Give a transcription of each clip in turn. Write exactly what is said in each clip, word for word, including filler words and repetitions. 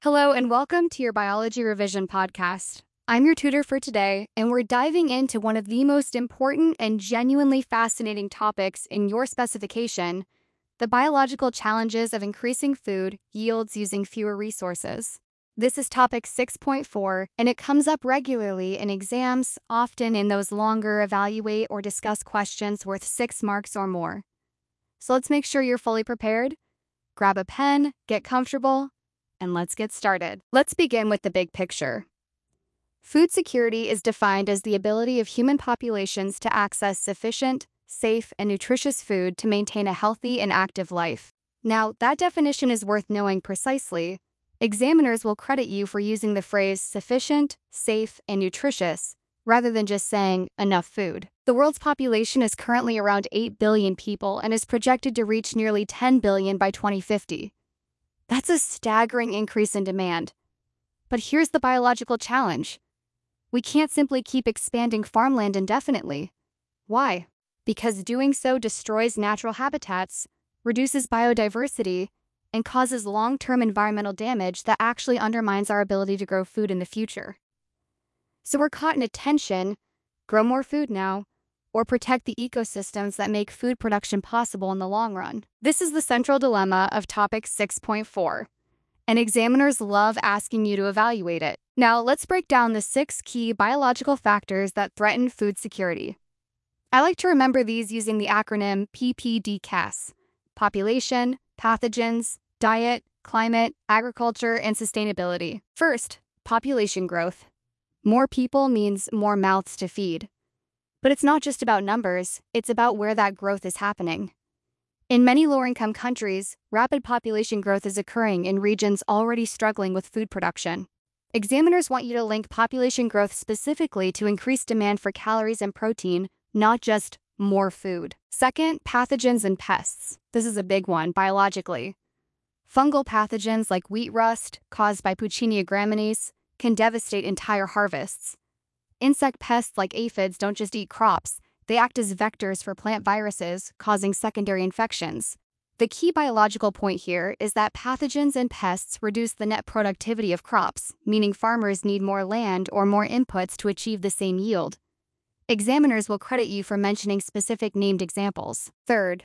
Hello, and welcome to your Biology Revision podcast. I'm your tutor for today, and we're diving into one of the most important and genuinely fascinating topics in your specification: the biological challenges of increasing food yields using fewer resources. This is topic six point four, and it comes up regularly in exams, often in those longer evaluate or discuss questions worth six marks or more. So let's make sure you're fully prepared. Grab a pen, get comfortable, and let's get started. Let's begin with the big picture. Food security is defined as the ability of human populations to access sufficient, safe, and nutritious food to maintain a healthy and active life. Now, that definition is worth knowing precisely. Examiners will credit you for using the phrase sufficient, safe, and nutritious, rather than just saying enough food. The world's population is currently around eight billion people and is projected to reach nearly ten billion by twenty fifty. That's a staggering increase in demand. But here's the biological challenge. We can't simply keep expanding farmland indefinitely. Why? Because doing so destroys natural habitats, reduces biodiversity, and causes long-term environmental damage that actually undermines our ability to grow food in the future. So we're caught in a tension: grow more food now, or protect the ecosystems that make food production possible in the long run. This is the central dilemma of topic six point four, and examiners love asking you to evaluate it. Now, let's break down the six key biological factors that threaten food security. I like to remember these using the acronym P P D C A S: population, pathogens, diet, climate, agriculture, and sustainability. First, population growth. More people means more mouths to feed. But it's not just about numbers, it's about where that growth is happening. In many lower-income countries, rapid population growth is occurring in regions already struggling with food production. Examiners want you to link population growth specifically to increased demand for calories and protein, not just more food. Second, pathogens and pests. This is a big one biologically. Fungal pathogens like wheat rust, caused by Puccinia graminis, can devastate entire harvests. Insect pests like aphids don't just eat crops, they act as vectors for plant viruses, causing secondary infections. The key biological point here is that pathogens and pests reduce the net productivity of crops, meaning farmers need more land or more inputs to achieve the same yield. Examiners will credit you for mentioning specific named examples. Third,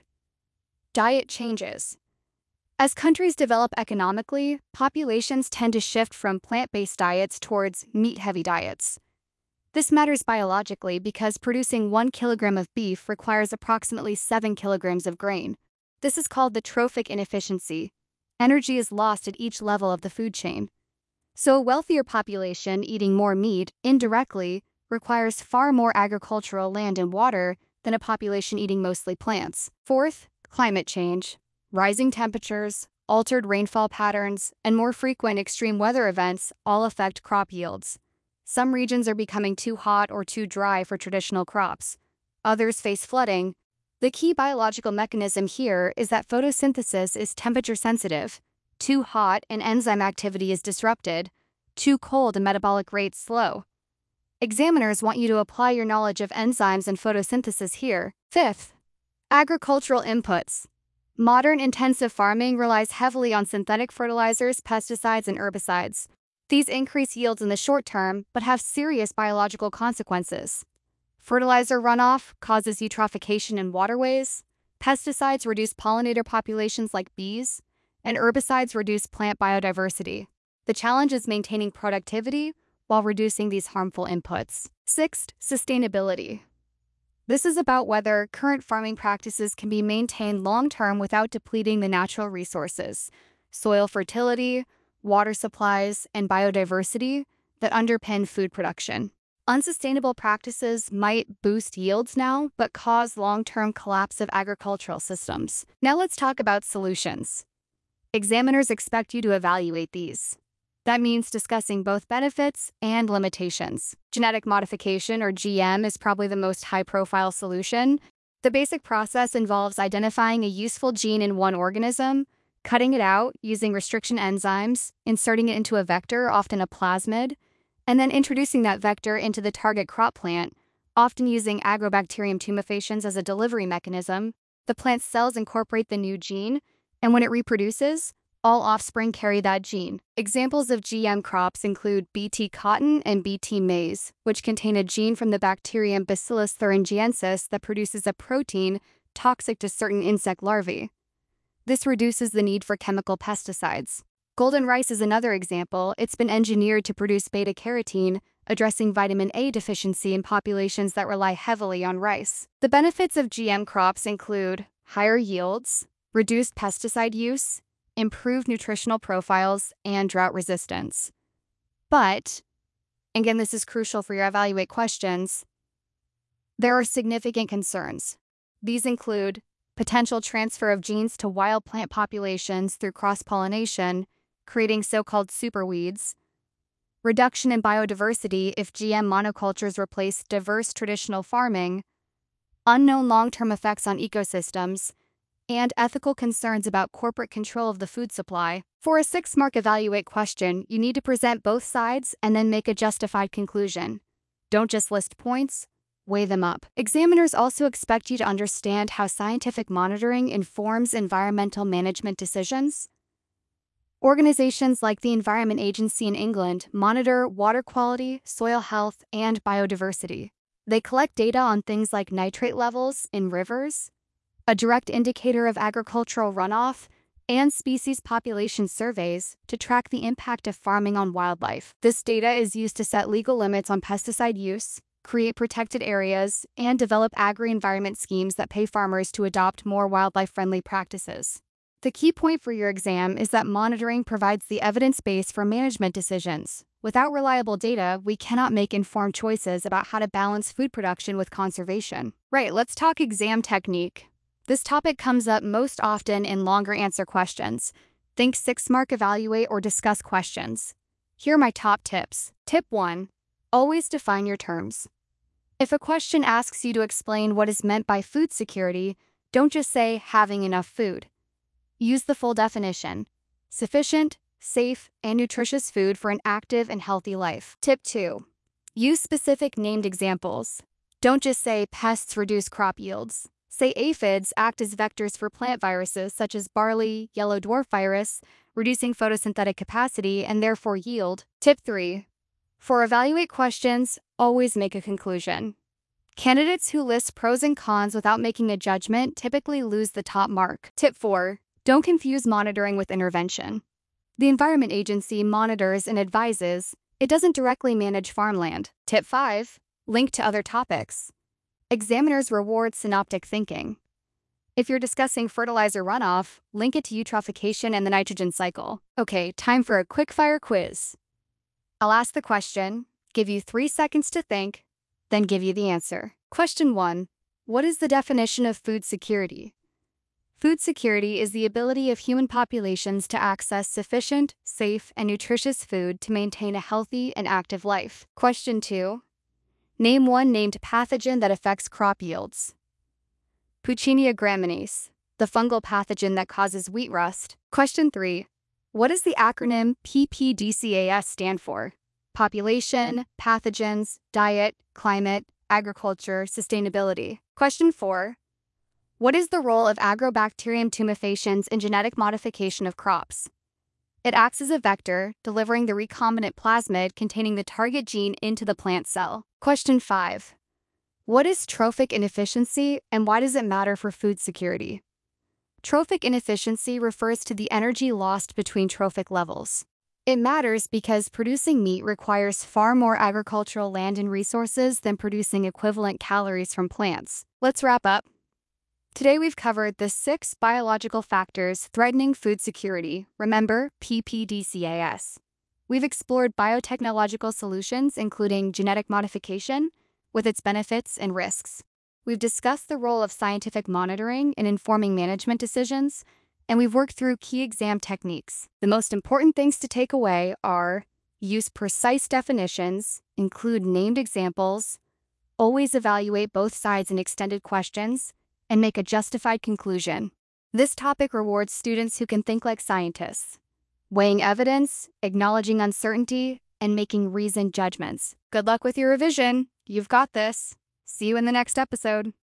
diet changes. As countries develop economically, populations tend to shift from plant-based diets towards meat-heavy diets. This matters biologically because producing one kilogram of beef requires approximately seven kilograms of grain. This is called the trophic inefficiency. Energy is lost at each level of the food chain. So a wealthier population eating more meat, indirectly, requires far more agricultural land and water than a population eating mostly plants. Fourth, climate change. Rising temperatures, altered rainfall patterns, and more frequent extreme weather events all affect crop yields. Some regions are becoming too hot or too dry for traditional crops. Others face flooding. The key biological mechanism here is that photosynthesis is temperature sensitive. Too hot and enzyme activity is disrupted. Too cold and metabolic rates slow. Examiners want you to apply your knowledge of enzymes and photosynthesis here. Fifth, agricultural inputs. Modern intensive farming relies heavily on synthetic fertilizers, pesticides, and herbicides. These increase yields in the short term, but have serious biological consequences. Fertilizer runoff causes eutrophication in waterways, pesticides reduce pollinator populations like bees, and herbicides reduce plant biodiversity. The challenge is maintaining productivity while reducing these harmful inputs. Sixth, sustainability. This is about whether current farming practices can be maintained long-term without depleting the natural resources, soil fertility, water supplies, and biodiversity that underpin food production. Unsustainable practices might boost yields now, but cause long-term collapse of agricultural systems. Now let's talk about solutions. Examiners expect you to evaluate these. That means discussing both benefits and limitations. Genetic modification, or G M, is probably the most high-profile solution. The basic process involves identifying a useful gene in one organism, cutting it out using restriction enzymes, inserting it into a vector, often a plasmid, and then introducing that vector into the target crop plant, often using Agrobacterium tumefaciens as a delivery mechanism. The plant's cells incorporate the new gene, and when it reproduces, All offspring carry that gene. Examples of G M crops include B T cotton and B T maize, which contain a gene from the bacterium Bacillus thuringiensis that produces a protein toxic to certain insect larvae. This reduces the need for chemical pesticides. Golden rice is another example. It's been engineered to produce beta-carotene, addressing vitamin A deficiency in populations that rely heavily on rice. The benefits of G M crops include higher yields, reduced pesticide use, improved nutritional profiles, and drought resistance. But, again, this is crucial for your evaluate questions, there are significant concerns. These include potential transfer of genes to wild plant populations through cross-pollination, creating so-called superweeds, reduction in biodiversity if G M monocultures replace diverse traditional farming, unknown long-term effects on ecosystems, and ethical concerns about corporate control of the food supply. For a six-mark evaluate question, you need to present both sides and then make a justified conclusion. Don't just list points, weigh them up. Examiners also expect you to understand how scientific monitoring informs environmental management decisions. Organizations like the Environment Agency in England monitor water quality, soil health, and biodiversity. They collect data on things like nitrate levels in rivers, a direct indicator of agricultural runoff, and species population surveys to track the impact of farming on wildlife. This data is used to set legal limits on pesticide use, create protected areas, and develop agri-environment schemes that pay farmers to adopt more wildlife-friendly practices. The key point for your exam is that monitoring provides the evidence base for management decisions. Without reliable data, we cannot make informed choices about how to balance food production with conservation. Right, let's talk exam technique. This topic comes up most often in longer answer questions. Think six-mark evaluate or discuss questions. Here are my top tips. Tip one. Always define your terms. If a question asks you to explain what is meant by food security, don't just say having enough food. Use the full definition. Sufficient, safe, and nutritious food for an active and healthy life. Tip two. Use specific named examples. Don't just say pests reduce crop yields. Say aphids act as vectors for plant viruses such as barley, yellow dwarf virus, reducing photosynthetic capacity and therefore yield. Tip three. For evaluate questions, always make a conclusion. Candidates who list pros and cons without making a judgment typically lose the top mark. Tip four. Don't confuse monitoring with intervention. The Environment Agency monitors and advises. It doesn't directly manage farmland. Tip five. Link to other topics. Examiners reward synoptic thinking. If you're discussing fertilizer runoff, link it to eutrophication and the nitrogen cycle. Okay, time for a quick-fire quiz. I'll ask the question, give you three seconds to think, then give you the answer. Question one. What is the definition of food security? Food security is the ability of human populations to access sufficient, safe, and nutritious food to maintain a healthy and active life. Question two. Name one named pathogen that affects crop yields. Puccinia graminis, the fungal pathogen that causes wheat rust. Question three. What does the acronym P P D C A S stand for? Population, pathogens, diet, climate, agriculture, sustainability. Question four. What is the role of Agrobacterium tumefaciens in genetic modification of crops? It acts as a vector, delivering the recombinant plasmid containing the target gene into the plant cell. Question five. What is trophic inefficiency and why does it matter for food security? Trophic inefficiency refers to the energy lost between trophic levels. It matters because producing meat requires far more agricultural land and resources than producing equivalent calories from plants. Let's wrap up. Today we've covered the six biological factors threatening food security. Remember, P P D C A S. We've explored biotechnological solutions, including genetic modification, with its benefits and risks. We've discussed the role of scientific monitoring in informing management decisions, and we've worked through key exam techniques. The most important things to take away are use precise definitions, include named examples, always evaluate both sides in extended questions, and make a justified conclusion. This topic rewards students who can think like scientists, weighing evidence, acknowledging uncertainty, and making reasoned judgments. Good luck with your revision. You've got this. See you in the next episode.